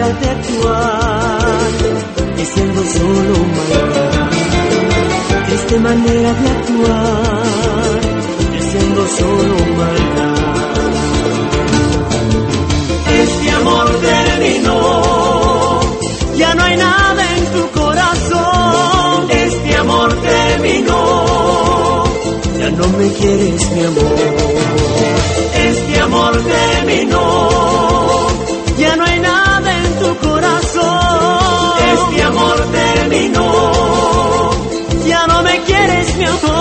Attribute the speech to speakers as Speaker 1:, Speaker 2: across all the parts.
Speaker 1: de actuar, diciendo solo maldad. Triste manera de actuar, diciendo solo maldad. Este amor terminó, ya no hay nada en tu corazón. Este amor terminó, ya no me quieres, mi amor. Este amor terminó, ya no hay nada en tu corazón. Este amor terminó, ya no me quieres, mi amor.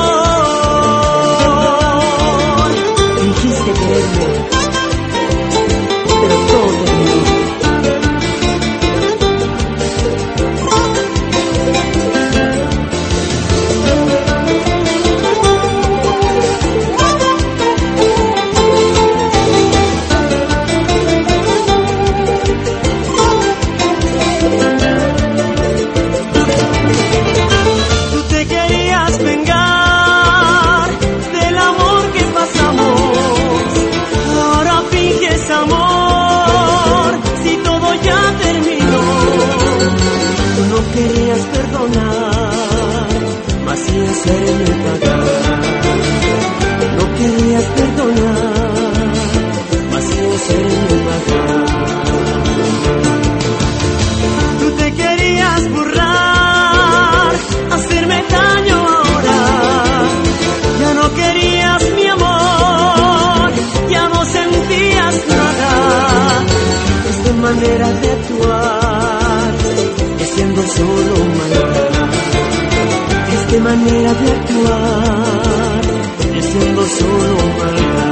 Speaker 1: Dijiste quererme, pero todo terminó. Querías perdonar, mas sí hacerme pagar. No querías perdonar, mas sí hacerme pagar. Tú te querías burlar, hacerme daño ahora. Ya no querías mi amor, ya no sentías nada. Esta manera de actuar, diciendo solo maldad. Triste manera de actuar, diciendo solo maldad.